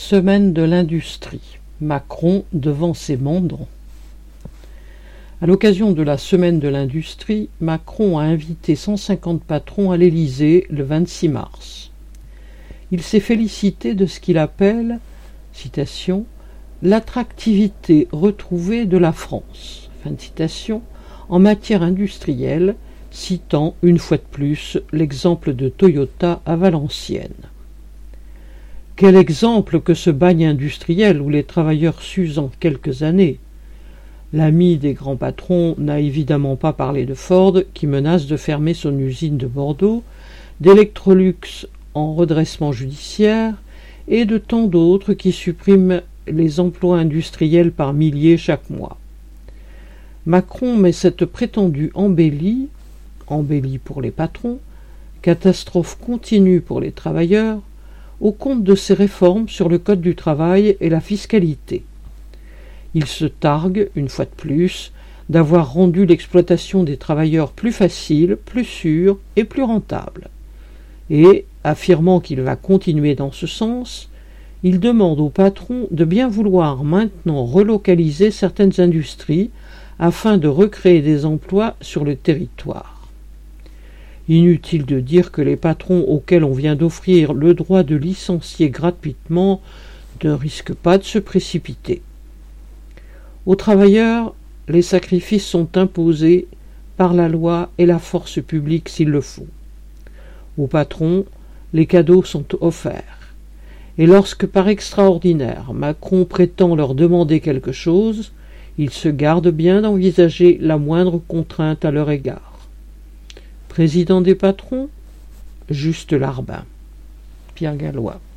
Semaine de l'industrie. Macron devant ses mandants. À l'occasion de la Semaine de l'industrie, Macron a invité 150 patrons à l'Élysée le 26 mars. Il s'est félicité de ce qu'il appelle, citation, « l'attractivité retrouvée de la France », fin de citation, en matière industrielle, citant une fois de plus l'exemple de Toyota à Valenciennes. Quel exemple que ce bagne industriel où les travailleurs s'usent en quelques années. L'ami des grands patrons n'a évidemment pas parlé de Ford qui menace de fermer son usine de Bordeaux, d'Electrolux en redressement judiciaire et de tant d'autres qui suppriment les emplois industriels par milliers chaque mois. Macron met cette prétendue embellie pour les patrons, catastrophe continue pour les travailleurs, au compte de ses réformes sur le code du travail et la fiscalité. Il se targue, une fois de plus, d'avoir rendu l'exploitation des travailleurs plus facile, plus sûre et plus rentable. Et, affirmant qu'il va continuer dans ce sens, il demande aux patrons de bien vouloir maintenant relocaliser certaines industries afin de recréer des emplois sur le territoire. Inutile de dire que les patrons auxquels on vient d'offrir le droit de licencier gratuitement ne risquent pas de se précipiter. Aux travailleurs, les sacrifices sont imposés par la loi et la force publique s'il le faut. Aux patrons, les cadeaux sont offerts. Et lorsque, par extraordinaire, Macron prétend leur demander quelque chose, il se garde bien d'envisager la moindre contrainte à leur égard. Président des patrons, Juste Larbin. Pierre Gallois.